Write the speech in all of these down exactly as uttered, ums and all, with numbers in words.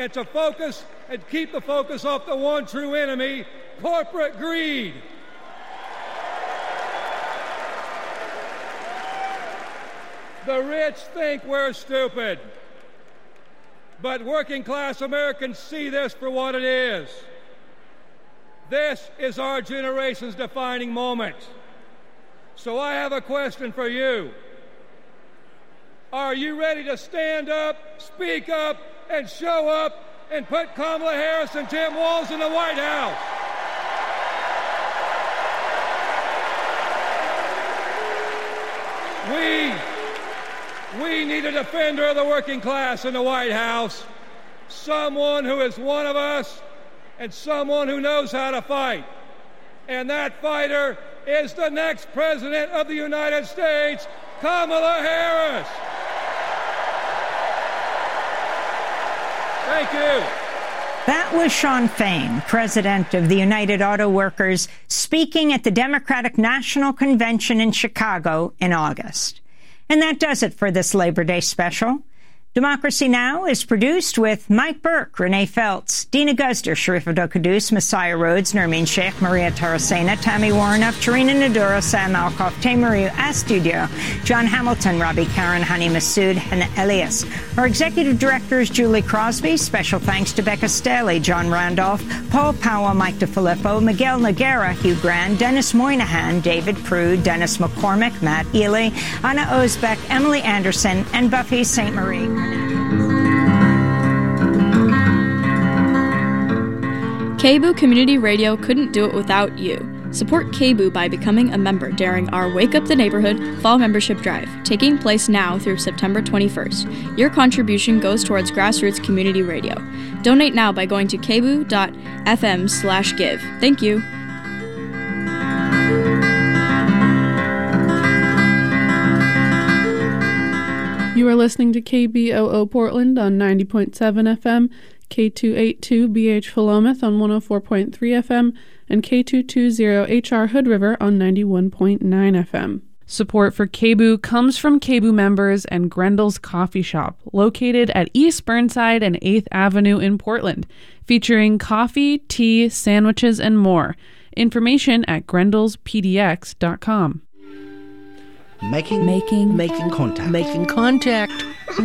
and to focus and keep the focus off the one true enemy, corporate greed. The rich think we're stupid, but working class Americans see this for what it is. This is our generation's defining moment. So I have a question for you. Are you ready to stand up, speak up, and show up and put Kamala Harris and Tim Walz in the White House? We, we need a defender of the working class in the White House, someone who is one of us and someone who knows how to fight. And that fighter is the next President of the United States, Kamala Harris. Thank you. That was Shawn Fain, president of the United Auto Workers, speaking at the Democratic National Convention in Chicago in August. And that does it for this Labor Day special. Democracy Now! Is produced with Mike Burke, Renee Feltz, Dina Guzder, Sharif Abdel-Quddus, Messiah Rhodes, Nermeen Sheikh, Maria Tarasena, Tammy Warnoff, Tarina Nadura, Sam Alcoff, Tamaru Astudio, John Hamilton, Robbie Karen, Hani Masood, and Elias. Our executive director is Julie Crosby. Special thanks to Becca Staley, John Randolph, Paul Powell, Mike DeFilippo, Miguel Noguera, Hugh Grant, Dennis Moynihan, David Prude, Dennis McCormick, Matt Ely, Anna Osbeck, Emily Anderson, and Buffy Saint Marie. K B O O Community Radio couldn't do it without you. Support K B O O by becoming a member during our Wake Up the Neighborhood Fall Membership Drive, taking place now through September twenty-first. Your contribution goes towards grassroots community radio. Donate now by going to kboo.fm slash give. Thank you. You are listening to K B O O Portland on ninety point seven F M, K two eighty-two B H Philomath on one oh four point three F M, and K two twenty H R Hood River on ninety-one point nine F M. Support for K B O O comes from K B O O members and Grendel's Coffee Shop, located at East Burnside and eighth Avenue in Portland, featuring coffee, tea, sandwiches, and more. Information at grendels p d x dot com. Making, making, making contact. Making contact.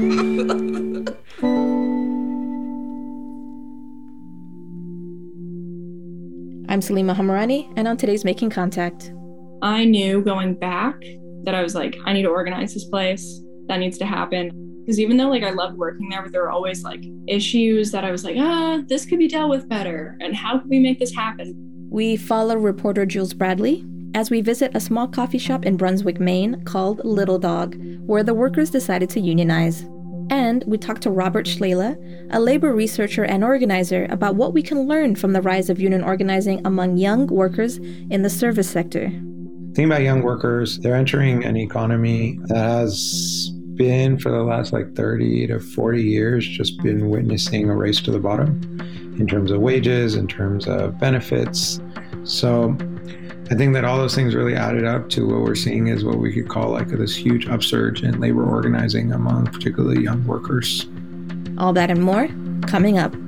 I'm Salima Hamarani, and on today's Making Contact. I knew going back that I was like, I need to organize this place. That needs to happen. Because even though like I loved working there, but there were always like issues that I was like, ah, this could be dealt with better. And how can we make this happen? We follow reporter Jules Bradley as we visit a small coffee shop in Brunswick, Maine called Little Dog, where the workers decided to unionize. And we talk to Robert Schlela, a labor researcher and organizer, about what we can learn from the rise of union organizing among young workers in the service sector. Think about young workers. They're entering an economy that has been, for the last like thirty to forty years, just been witnessing a race to the bottom in terms of wages, in terms of benefits. So I think that all those things really added up to what we're seeing is what we could call like this huge upsurge in labor organizing among particularly young workers. All that and more coming up.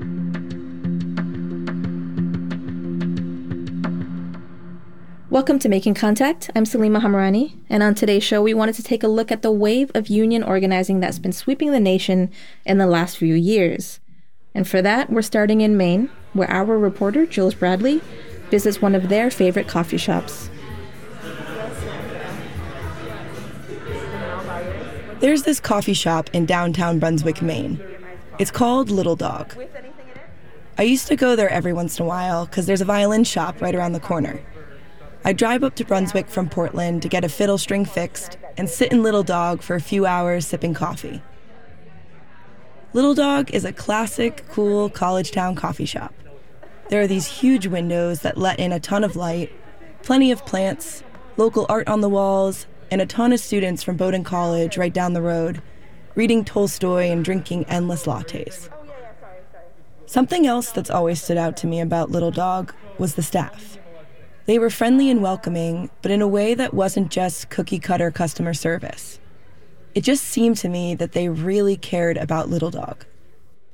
Welcome to Making Contact. I'm Salima Hamarani, and on today's show we wanted to take a look at the wave of union organizing that's been sweeping the nation in the last few years. And for that, we're starting in Maine, where our reporter, Jules Bradley, visits one of their favorite coffee shops. There's this coffee shop in downtown Brunswick, Maine. It's called Little Dog. I used to go there every once in a while because there's a violin shop right around the corner. I drive up to Brunswick from Portland to get a fiddle string fixed and sit in Little Dog for a few hours sipping coffee. Little Dog is a classic, cool college town coffee shop. There are these huge windows that let in a ton of light, plenty of plants, local art on the walls, and a ton of students from Bowdoin College right down the road, reading Tolstoy and drinking endless lattes. Something else that's always stood out to me about Little Dog was the staff. They were friendly and welcoming, but in a way that wasn't just cookie-cutter customer service. It just seemed to me that they really cared about Little Dog.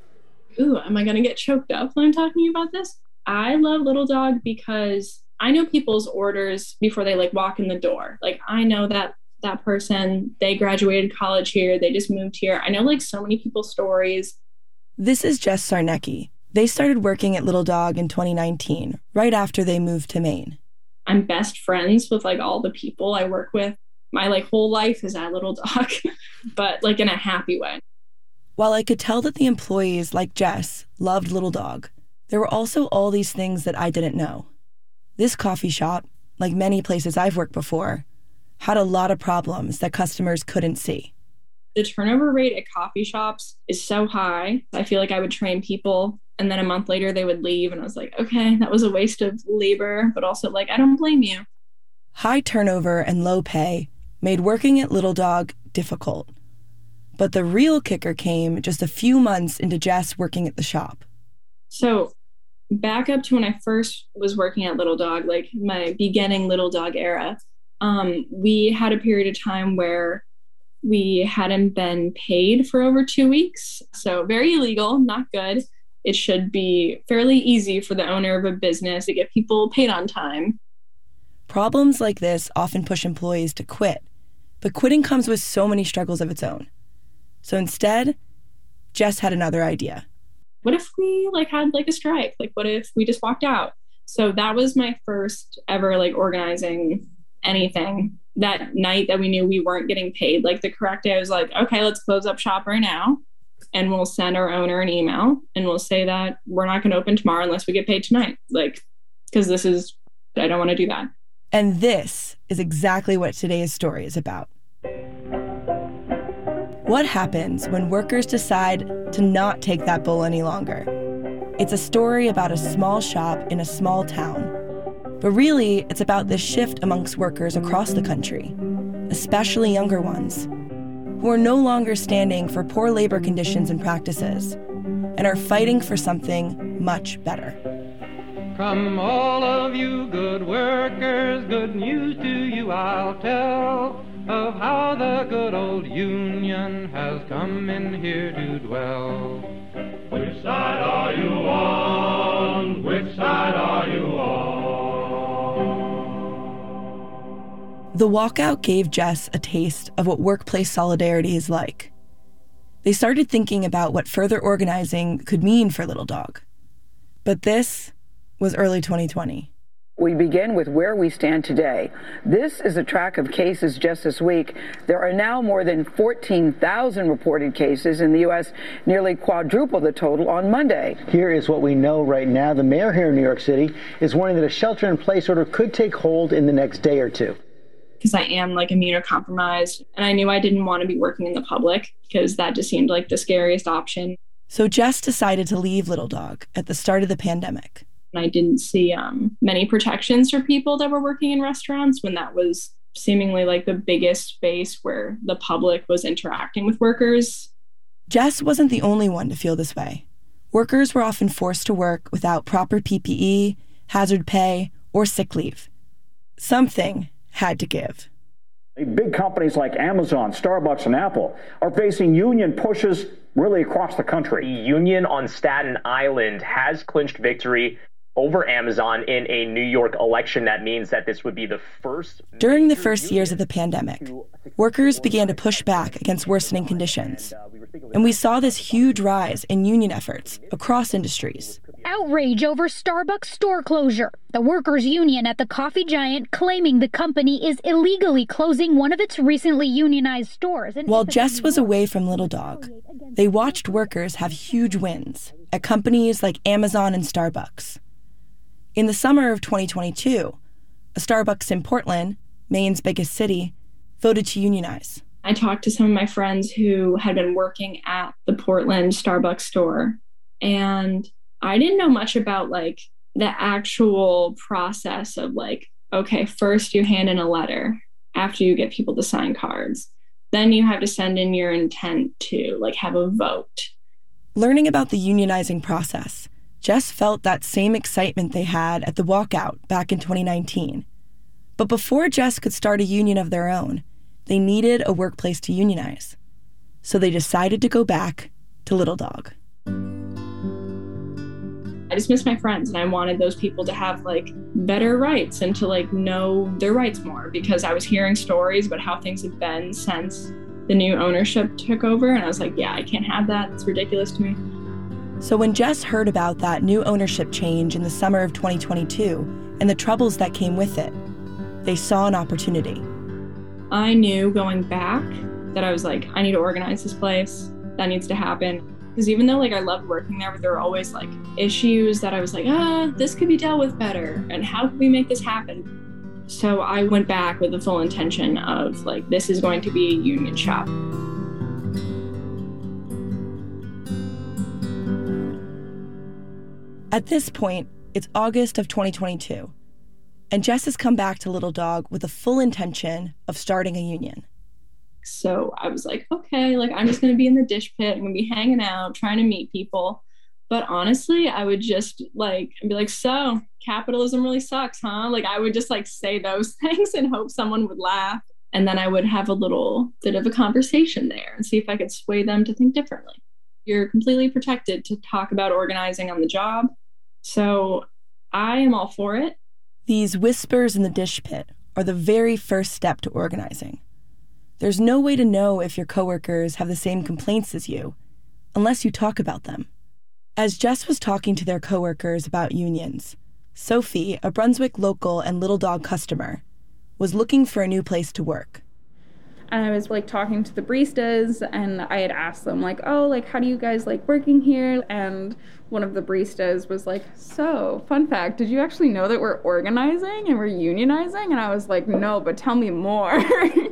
ooh, am I going to get choked up when I'm talking about this? I love Little Dog because I know people's orders before they like walk in the door. Like I know that that person, they graduated college here, they just moved here. I know like so many people's stories. This is Jess Sarnecki. They started working at Little Dog in twenty nineteen, right after they moved to Maine. I'm best friends with like all the people I work with. My like whole life is at Little Dog, but like in a happy way. While I could tell that the employees, like Jess, loved Little Dog, there were also all these things that I didn't know. This coffee shop, like many places I've worked before, had a lot of problems that customers couldn't see. The turnover rate at coffee shops is so high. I feel like I would train people and then a month later they would leave. And I was like, okay, that was a waste of labor, but also like, I don't blame you. High turnover and low pay made working at Little Dog difficult. But the real kicker came just a few months into Jess working at the shop. So back up to when I first was working at Little Dog, like my beginning Little Dog era, um, we had a period of time where we hadn't been paid for over two weeks. So very illegal, not good. It should be fairly easy for the owner of a business to get people paid on time. Problems like this often push employees to quit, but quitting comes with so many struggles of its own. So instead, Jess had another idea. What if we like had like a strike? Like what if we just walked out? So that was my first ever like organizing anything. That night that we knew we weren't getting paid, like the correct day, I was like, okay, let's close up shop right now. And we'll send our owner an email and we'll say that we're not going to open tomorrow unless we get paid tonight. Like, because this is, I don't want to do that. And this is exactly what today's story is about. What happens when workers decide to not take that bull any longer? It's a story about a small shop in a small town. But really, it's about this shift amongst workers across the country, especially younger ones, who are no longer standing for poor labor conditions and practices, and are fighting for something much better. From all of you good workers, good news to you I'll tell, of how the good old Union has come in here to dwell. Which side are you on? Which side are you on? The walkout gave Jess a taste of what workplace solidarity is like. They started thinking about what further organizing could mean for Little Dog. But this was early twenty twenty. We begin with where we stand today. This is a track of cases just this week. There are now more than fourteen thousand reported cases in the U S, nearly quadruple the total on Monday. Here is what we know right now. The mayor here in New York City is warning that a shelter-in-place order could take hold in the next day or two. Because I am like immunocompromised, and I knew I didn't want to be working in the public because that just seemed like the scariest option. So Jess decided to leave Little Dog at the start of the pandemic. I didn't see um, many protections for people that were working in restaurants when that was seemingly like the biggest space where the public was interacting with workers. Jess wasn't the only one to feel this way. Workers were often forced to work without proper P P E, hazard pay, or sick leave. Something had to give. Big companies like Amazon, Starbucks, and Apple are facing union pushes really across the country. The union on Staten Island has clinched victory over Amazon in a New York election. That means that this would be the first... During the first years of the pandemic, workers began to push back against worsening conditions. And we saw this huge rise in union efforts across industries. Outrage over Starbucks store closure. The workers' union at the coffee giant claiming the company is illegally closing one of its recently unionized stores. While Jess was away from Little Dog, they watched workers have huge wins at companies like Amazon and Starbucks. In the summer of twenty twenty-two, a Starbucks in Portland, Maine's biggest city, voted to unionize. I talked to some of my friends who had been working at the Portland Starbucks store, and I didn't know much about like the actual process of like, okay, first you hand in a letter after you get people to sign cards. Then you have to send in your intent to like have a vote. Learning about the unionizing process, Jess felt that same excitement they had at the walkout back in twenty nineteen. But before Jess could start a union of their own, they needed a workplace to unionize. So they decided to go back to Little Dog. I just miss my friends, and I wanted those people to have like better rights and to like know their rights more, because I was hearing stories about how things have been since the new ownership took over. And I was like, yeah, I can't have that. It's ridiculous to me. So when Jess heard about that new ownership change in the summer of twenty twenty-two and the troubles that came with it, they saw an opportunity. I knew going back that I was like, I need to organize this place. That needs to happen. Because even though like I loved working there, but there were always like issues that I was like, ah, this could be dealt with better. And how can we make this happen? So I went back with the full intention of like, this is going to be a union shop. At this point, it's August of twenty twenty-two, and Jess has come back to Little Dog with the full intention of starting a union. So I was like, okay, like I'm just going to be in the dish pit. I'm going to be hanging out, trying to meet people. But honestly, I would just like be like, so capitalism really sucks, huh? Like I would just like say those things and hope someone would laugh. And then I would have a little bit of a conversation there and see if I could sway them to think differently. You're completely protected to talk about organizing on the job. So I am all for it. These whispers in the dish pit are the very first step to organizing. There's no way to know if your coworkers have the same complaints as you, unless you talk about them. As Jess was talking to their coworkers about unions, Sophie, a Brunswick local and Little Dog customer, was looking for a new place to work. And I was like talking to the baristas, and I had asked them like, oh, like, how do you guys like working here? And one of the baristas was like, so fun fact, did you actually know that we're organizing and we're unionizing? And I was like, no, but tell me more.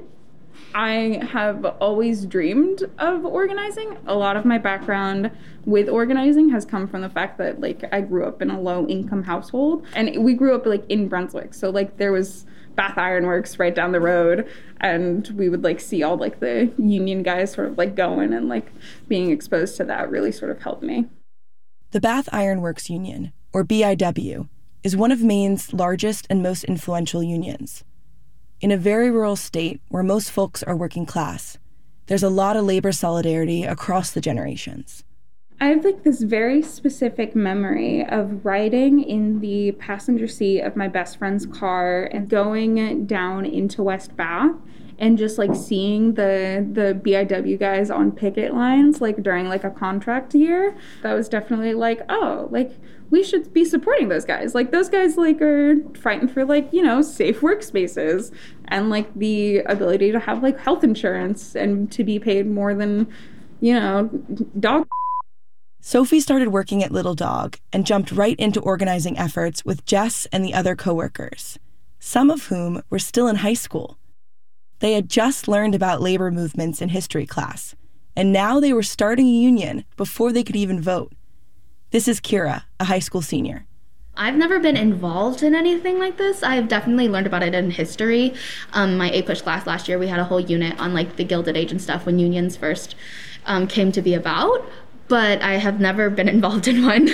I have always dreamed of organizing. A lot of my background with organizing has come from the fact that like I grew up in a low income household, and we grew up like in Brunswick. So like there was Bath Iron Works right down the road, and we would like see all like the union guys sort of like going, and like being exposed to that really sort of helped me. The Bath Iron Works Union, or B I W, is one of Maine's largest and most influential unions. In a very rural state where most folks are working class, there's a lot of labor solidarity across the generations. I have like this very specific memory of riding in the passenger seat of my best friend's car and going down into West Bath and just like seeing the the B I W guys on picket lines like during like a contract year. That was definitely like, oh, like we should be supporting those guys. Like those guys like are fighting for like, you know, safe workspaces and like the ability to have like health insurance and to be paid more than, you know, dog. Sophie started working at Little Dog and jumped right into organizing efforts with Jess and the other coworkers, some of whom were still in high school. They had just learned about labor movements in history class, and now they were starting a union before they could even vote. This is Kira, a high school senior. I've never been involved in anything like this. I've definitely learned about it in history. Um, my A-Push class last year, we had a whole unit on like the Gilded Age and stuff when unions first um, came to be about, but I have never been involved in one.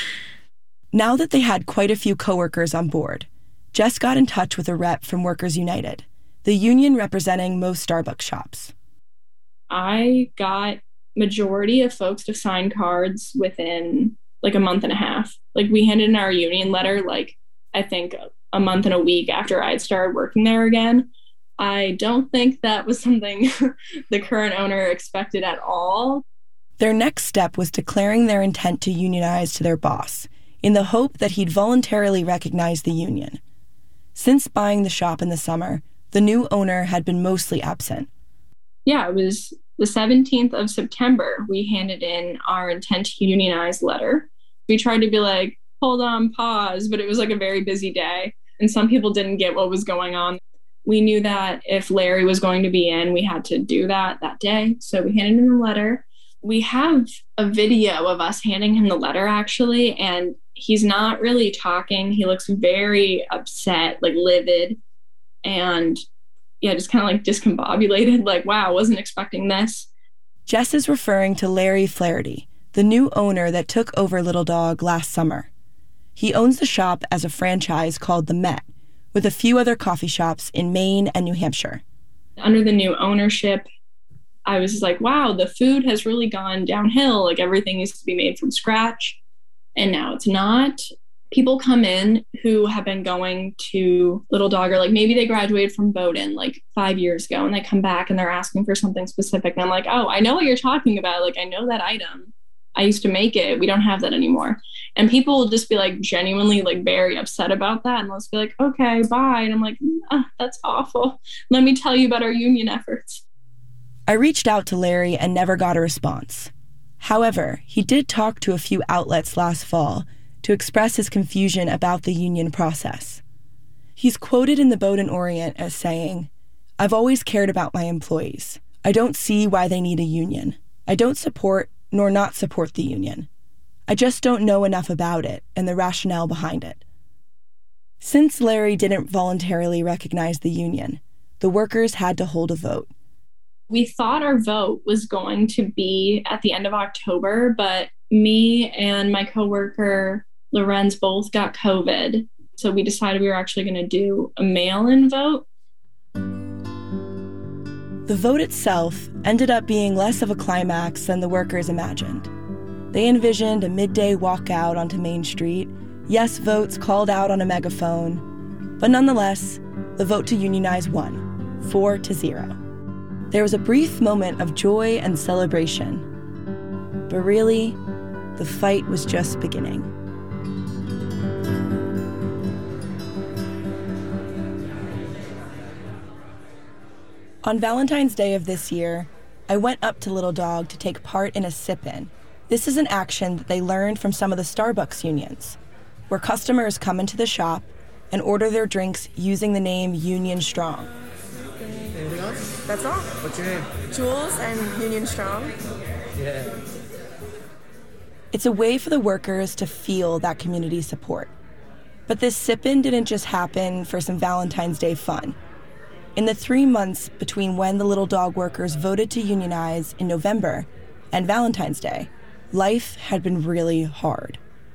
Now that they had quite a few coworkers on board, Jess got in touch with a rep from Workers United, the union representing most Starbucks shops. I got majority of folks to sign cards within like a month and a half. Like we handed in our union letter, like I think a month and a week after I had started working there again. I don't think that was something the current owner expected at all. Their next step was declaring their intent to unionize to their boss, in the hope that he'd voluntarily recognize the union. Since buying the shop in the summer, the new owner had been mostly absent. Yeah, it was the seventeenth of September, we handed in our intent to unionize letter. We tried to be like, hold on, pause, but it was like a very busy day, and some people didn't get what was going on. We knew that if Larry was going to be in, we had to do that that day, so we handed in the letter. We have a video of us handing him the letter, actually, and he's not really talking. He looks very upset, like livid, and yeah, just kind of like discombobulated, like, wow, wasn't expecting this. Jess is referring to Larry Flaherty, the new owner that took over Little Dog last summer. He owns the shop as a franchise called The Met, with a few other coffee shops in Maine and New Hampshire. Under the new ownership, I was just like, wow, the food has really gone downhill. Like everything used to be made from scratch. and now it's not. People come in who have been going to Little Dog, or like maybe they graduated from Bowdoin like five years ago and they come back and they're asking for something specific. And I'm like, oh, I know what you're talking about. Like, I know that item. I used to make it. We don't have that anymore. And people will just be like genuinely like very upset about that. And they'll just be like, okay, bye. And I'm like, ah, that's awful. Let me tell you about our union efforts. I reached out to Larry and never got a response. However, he did talk to a few outlets last fall to express his confusion about the union process. He's quoted in the Bowdoin Orient as saying, "I've always cared about my employees. I don't see why they need a union. I don't support nor not support the union. I just don't know enough about it and the rationale behind it." Since Larry didn't voluntarily recognize the union, the workers had to hold a vote. We thought our vote was going to be at the end of October, but me and my coworker, Lorenz, both got COVID. So we decided we were actually going to do a mail-in vote. The vote itself ended up being less of a climax than the workers imagined. They envisioned a midday walkout onto Main Street, yes votes called out on a megaphone, but nonetheless, the vote to unionize won, four to zero. There was a brief moment of joy and celebration, but really, the fight was just beginning. On Valentine's Day of this year, I went up to Little Dog to take part in a sip-in. This is an action that they learned from some of the Starbucks unions, where customers come into the shop and order their drinks using the name Union Strong. Anything else? That's all. What's your name? Jules and Union Strong. Yeah. It's a way for the workers to feel that community support. But this sip-in didn't just happen for some Valentine's Day fun. In the three months between when the Little Dog workers voted to unionize in November and Valentine's Day, life had been really hard.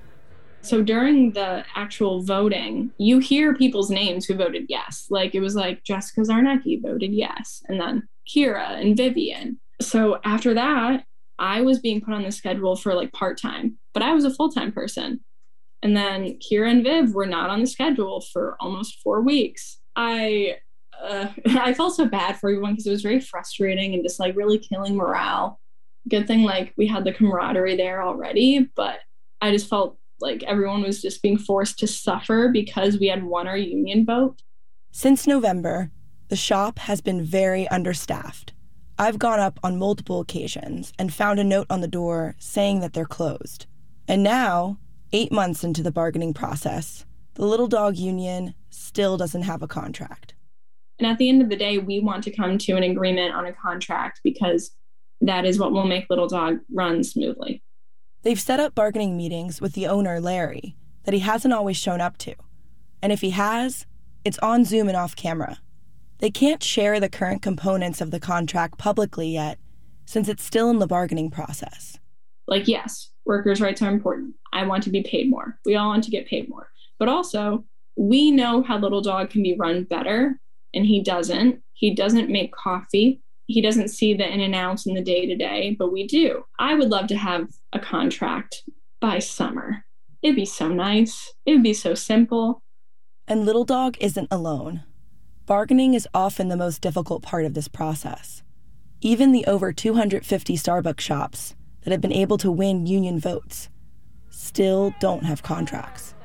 So during the actual voting, you hear people's names who voted yes. Like it was like Jessica Zarnecki voted yes, and then Kira and Vivian. So after that, I was being put on the schedule for like part-time, but I was a full-time person. And then Kira and Viv were not on the schedule for almost four weeks. I uh, I felt so bad for everyone because it was very frustrating and just like really killing morale. Good thing like we had the camaraderie there already, but I just felt like everyone was just being forced to suffer because we had won our union vote. Since November, the shop has been very understaffed. I've gone up on multiple occasions and found a note on the door saying that they're closed. And now, eight months into the bargaining process, the Little Dog Union still doesn't have a contract. And at the end of the day, we want to come to an agreement on a contract because that is what will make Little Dog run smoothly. They've set up bargaining meetings with the owner, Larry, that he hasn't always shown up to. And if he has, it's on Zoom and off camera. They can't share the current components of the contract publicly yet, since it's still in the bargaining process. Like, yes, workers' rights are important. I want to be paid more. We all want to get paid more. But also, we know how Little Dog can be run better, and he doesn't. He doesn't make coffee. He doesn't see the in and outs in the day-to-day, but we do. I would love to have a contract by summer. It'd be so nice. It would be so simple. And Little Dog isn't alone. Bargaining is often the most difficult part of this process. Even the over two hundred fifty Starbucks shops that have been able to win union votes still don't have contracts.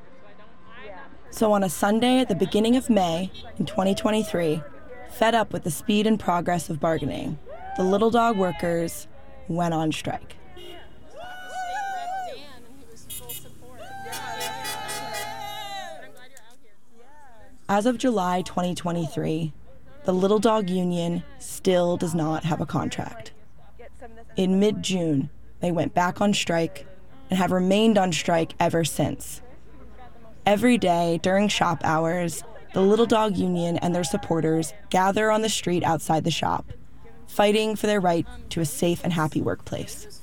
So on a Sunday at the beginning of May in twenty twenty-three, fed up with the speed and progress of bargaining, the Little Dog workers went on strike. As of July twenty twenty-three, the Little Dog Union still does not have a contract. In mid-June, they went back on strike and have remained on strike ever since. Every day during shop hours, the Little Dog Union and their supporters gather on the street outside the shop, fighting for their right to a safe and happy workplace.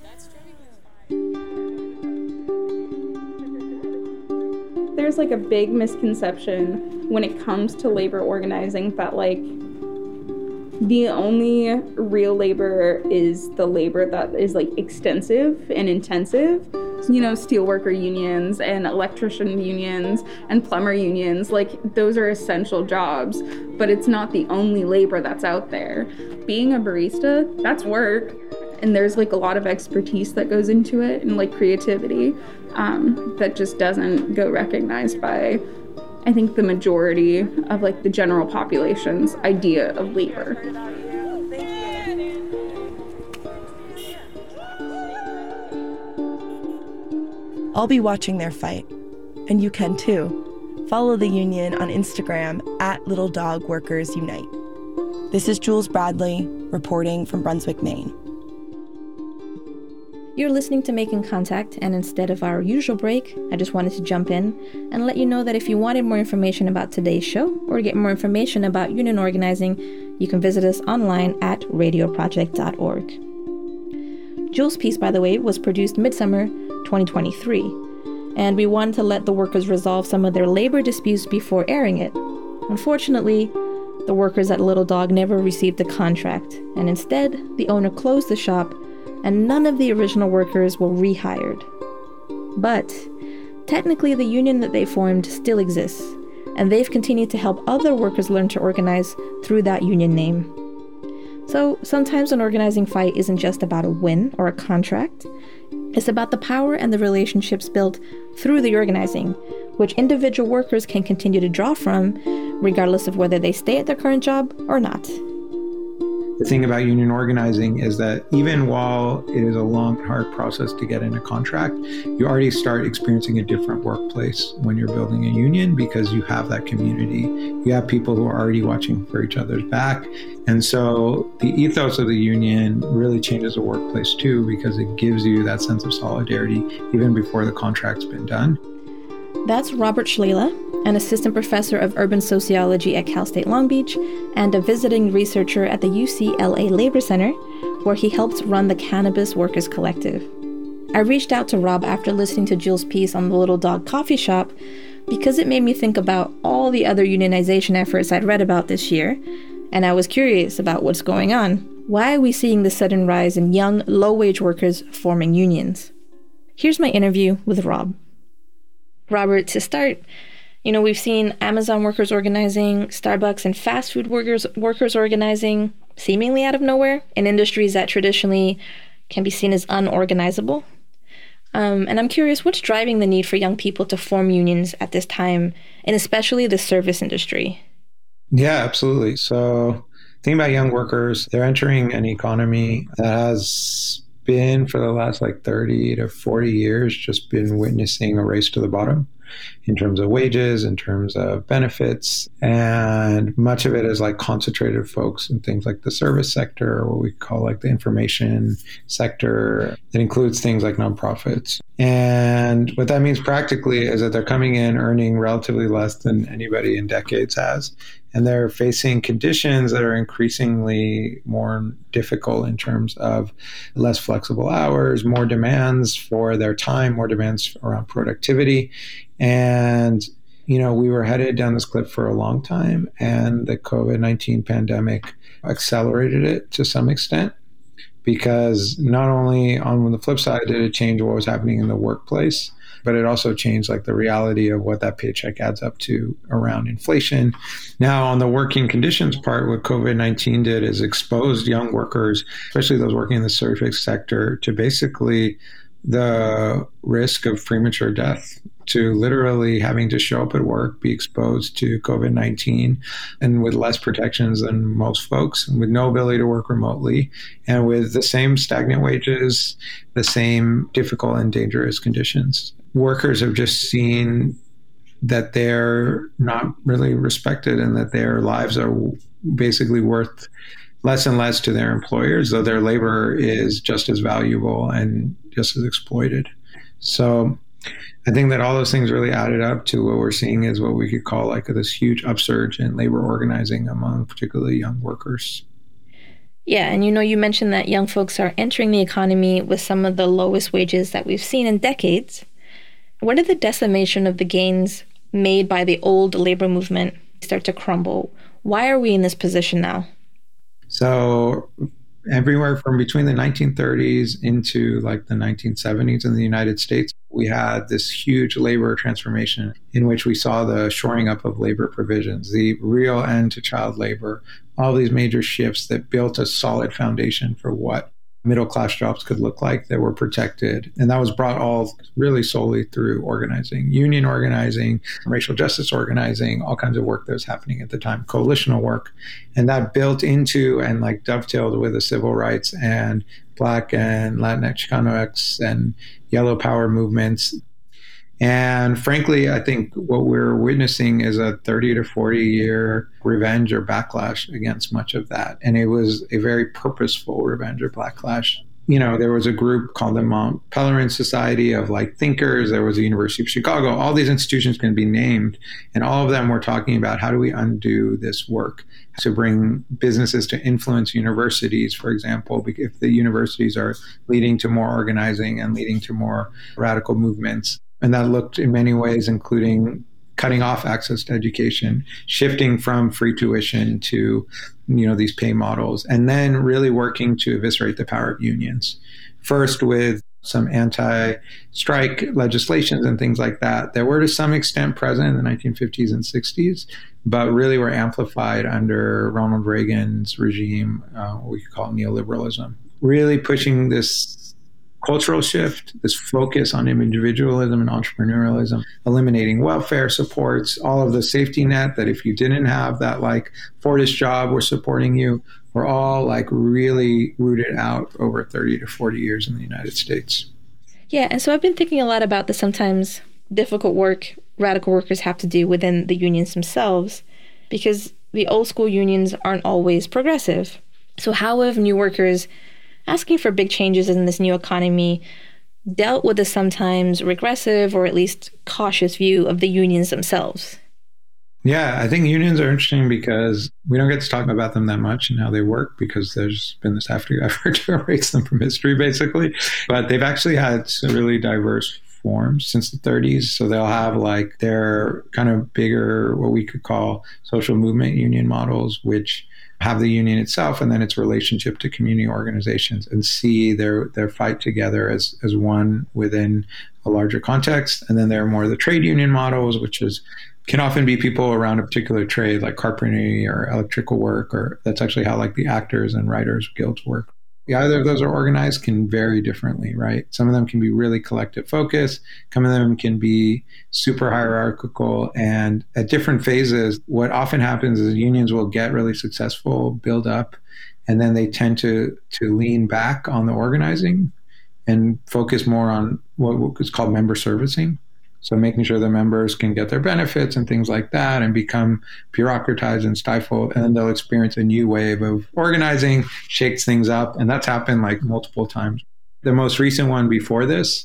There's like a big misconception when it comes to labor organizing that like the only real labor is the labor that is like extensive and intensive. you know, steelworker unions and electrician unions and plumber unions. Like, those are essential jobs, but it's not the only labor that's out there. Being a barista, that's work. And there's like a lot of expertise that goes into it and like creativity um, that just doesn't go recognized by, I think, the majority of like the general population's idea of labor. I'll be watching their fight, and you can too. Follow the union on Instagram at Little Dog Workers Unite. This is Jules Bradley reporting from Brunswick, Maine. You're listening to Making Contact, and instead of our usual break, I just wanted to jump in and let you know that if you wanted more information about today's show or get more information about union organizing, you can visit us online at radio project dot org. Jules' piece, by the way, was produced midsummer twenty twenty-three, and we wanted to let the workers resolve some of their labor disputes before airing it. Unfortunately, the workers at Little Dog never received a contract, and instead, the owner closed the shop, and none of the original workers were rehired. But technically, the union that they formed still exists, and they've continued to help other workers learn to organize through that union name. So sometimes an organizing fight isn't just about a win or a contract. It's about the power and the relationships built through the organizing, which individual workers can continue to draw from, regardless of whether they stay at their current job or not. The thing about union organizing is that even while it is a long, hard process to get in a contract, you already start experiencing a different workplace when you're building a union because you have that community. You have people who are already watching for each other's back. And so the ethos of the union really changes the workplace too, because it gives you that sense of solidarity even before the contract's been done. That's Robert Shlala, an assistant professor of urban sociology at Cal State Long Beach and a visiting researcher at the U C L A Labor Center, where he helps run the Cannabis Workers Collective. I reached out to Rob after listening to Jules' piece on the Little Dog Coffee Shop because it made me think about all the other unionization efforts I'd read about this year, and I was curious about what's going on. Why are we seeing this sudden rise in young, low-wage workers forming unions? Here's my interview with Rob. Robert, to start, you know, we've seen Amazon workers organizing, Starbucks and fast food workers workers organizing seemingly out of nowhere in industries that traditionally can be seen as unorganizable. Um, and I'm curious, what's driving the need for young people to form unions at this time, and especially the service industry? Yeah, absolutely. So think about young workers. They're entering an economy that has been for the last like thirty to forty years just been witnessing a race to the bottom in terms of wages, in terms of benefits, and much of it is like concentrated folks in things like the service sector, or what we call like the information sector. It includes things like nonprofits. And what that means practically is that they're coming in earning relatively less than anybody in decades has. And they're facing conditions that are increasingly more difficult in terms of less flexible hours, more demands for their time, more demands around productivity. And, you know, we were headed down this cliff for a long time, and the COVID nineteen pandemic accelerated it to some extent, because not only on the flip side did it change what was happening in the workplace, but it also changed like the reality of what that paycheck adds up to around inflation. Now, on the working conditions part, what COVID nineteen did is exposed young workers, especially those working in the service sector, to basically the risk of premature death, to literally having to show up at work, be exposed to COVID nineteen, and with less protections than most folks, with no ability to work remotely, and with the same stagnant wages, the same difficult and dangerous conditions. Workers have just seen that they're not really respected and that their lives are basically worth less and less to their employers, though their labor is just as valuable and just as exploited. So I think that all those things really added up to what we're seeing is what we could call like this huge upsurge in labor organizing among particularly young workers. Yeah, and you know, you mentioned that young folks are entering the economy with some of the lowest wages that we've seen in decades. When did the decimation of the gains made by the old labor movement start to crumble? Why are we in this position now? So Everywhere from between the nineteen thirties into like the nineteen seventies in the United States, we had this huge labor transformation in which we saw the shoring up of labor provisions, the real end to child labor, all these major shifts that built a solid foundation for what middle-class jobs could look like that were protected. And that was brought all really solely through organizing, union organizing, racial justice organizing, all kinds of work that was happening at the time, coalitional work. And that built into and like dovetailed with the civil rights and Black and Latinx, Chicanx and Yellow Power movements. And frankly, I think what we're witnessing is a thirty to forty year revenge or backlash against much of that. And it was a very purposeful revenge or backlash. You know, there was a group called the Mont Pelerin Society of like thinkers. There was the University of Chicago. All these institutions can be named. And all of them were talking about how do we undo this work to bring businesses to influence universities, for example, if the universities are leading to more organizing and leading to more radical movements. And that looked in many ways, including cutting off access to education, shifting from free tuition to, you know, these pay models, and then really working to eviscerate the power of unions. First with some anti-strike legislations and things like that that were to some extent present in the nineteen fifties and sixties, but really were amplified under Ronald Reagan's regime, uh, what we could call neoliberalism, really pushing this cultural shift, this focus on individualism and entrepreneurialism, eliminating welfare supports, all of the safety net that if you didn't have that like Fortis job, we're supporting you, were all like really rooted out over thirty to forty years in the United States. Yeah, and so I've been thinking a lot about the sometimes difficult work radical workers have to do within the unions themselves, because the old school unions aren't always progressive. So how have new workers asking for big changes in this new economy dealt with the sometimes regressive or at least cautious view of the unions themselves? Yeah, I think unions are interesting because we don't get to talk about them that much and how they work because there's been this after effort to erase them from history, basically. But they've actually had some really diverse forms since the thirties. So they'll have like their kind of bigger, what we could call social movement union models, which have the union itself and then its relationship to community organizations and see their their fight together as as one within a larger context. And then there are more of the trade union models, which is can often be people around a particular trade like carpentry or electrical work, or that's actually how like the actors and writers guilds work. Either of those are organized can vary differently, right? Some of them can be really collective focused. Some of them can be super hierarchical. And at different phases, what often happens is unions will get really successful, build up, and then they tend to to lean back on the organizing and focus more on what is called member servicing. So making sure the members can get their benefits and things like that and become bureaucratized and stifled. And then they'll experience a new wave of organizing, shakes things up. And that's happened like multiple times. The most recent one before this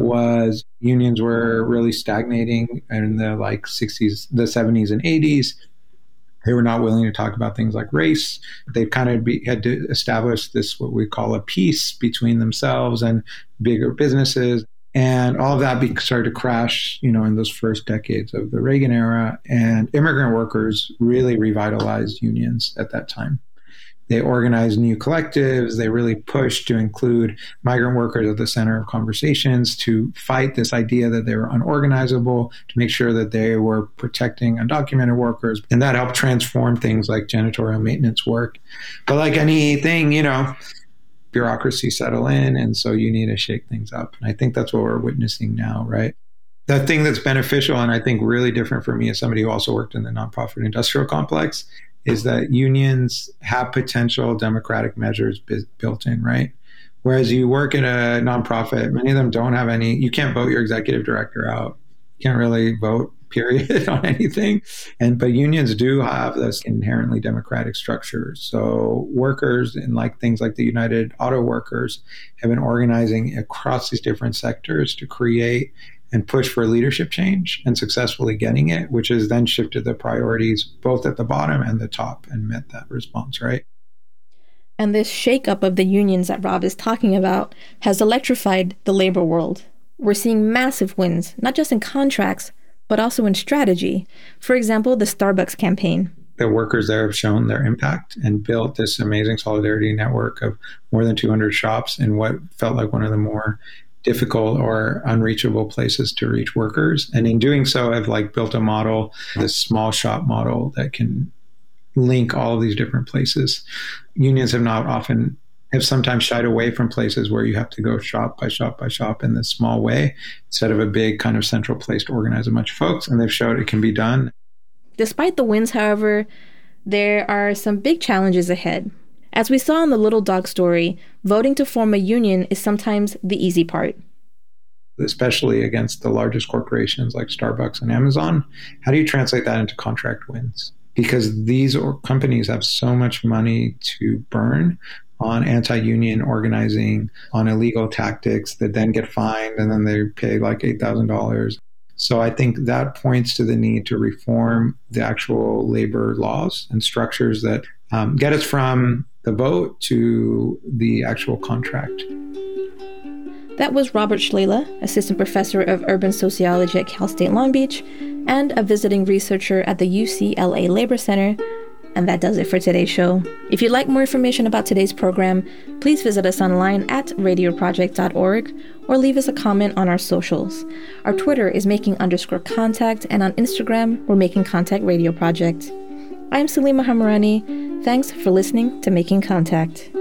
was unions were really stagnating in the like sixties, the seventies and eighties. They were not willing to talk about things like race. They kind of be, had to establish this, what we call a peace between themselves and bigger businesses. And all of that be, started to crash, you know, in those first decades of the Reagan era. And immigrant workers really revitalized unions at that time. They organized new collectives. They really pushed to include migrant workers at the center of conversations, to fight this idea that they were unorganizable, to make sure that they were protecting undocumented workers. And that helped transform things like janitorial maintenance work. But like anything, you know, bureaucracy settle in, and so you need to shake things up. And I think that's what we're witnessing now, right? The thing that's beneficial, and I think really different for me as somebody who also worked in the nonprofit industrial complex, is that unions have potential democratic measures b- built in, right? Whereas you work in a nonprofit, many of them don't have any, you can't vote your executive director out. You can't really vote, period, on anything. And but unions do have this inherently democratic structure. So workers in like things like the United Auto Workers have been organizing across these different sectors to create and push for leadership change and successfully getting it, which has then shifted the priorities both at the bottom and the top and met that response, right? And this shakeup of the unions that Rob is talking about has electrified the labor world. We're seeing massive wins, not just in contracts, but also in strategy. For example, the Starbucks campaign. the workers there have shown their impact and built this amazing solidarity network of more than two hundred shops in what felt like one of the more difficult or unreachable places to reach workers. And in doing so, I've like built a model, this small shop model that can link all of these different places. Unions have not often, have sometimes shied away from places where you have to go shop by shop by shop in this small way, instead of a big kind of central place to organize a bunch of folks. And they've showed it can be done. Despite the wins, however, there are some big challenges ahead. As we saw in the Little Dog story, voting to form a union is sometimes the easy part. Especially against the largest corporations like Starbucks and Amazon. How do you translate that into contract wins? Because these companies have so much money to burn on anti-union organizing, on illegal tactics that then get fined and then they pay like eight thousand dollars. So I think that points to the need to reform the actual labor laws and structures that um, get us from the vote to the actual contract. That was Robert Shlala, assistant professor of urban sociology at Cal State Long Beach and a visiting researcher at the U C L A Labor Center. And that does it for today's show. If you'd like more information about today's program, please visit us online at radio project dot org or leave us a comment on our socials. Our Twitter is making underscore contact, and on Instagram, we're Making Contact Radio Project. I'm Salima Hamarani. Thanks for listening to Making Contact.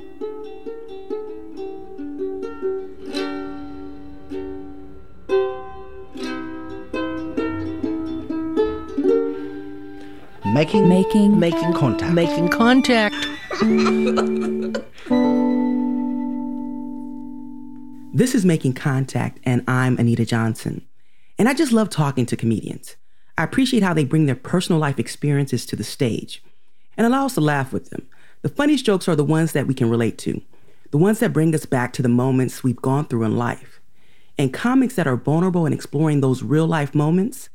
Making, making, making contact. Making contact. This is Making Contact, and I'm Anita Johnson. And I just love talking to comedians. I appreciate how they bring their personal life experiences to the stage and allow us to laugh with them. The funniest jokes are the ones that we can relate to, the ones that bring us back to the moments we've gone through in life. And comics that are vulnerable in exploring those real-life moments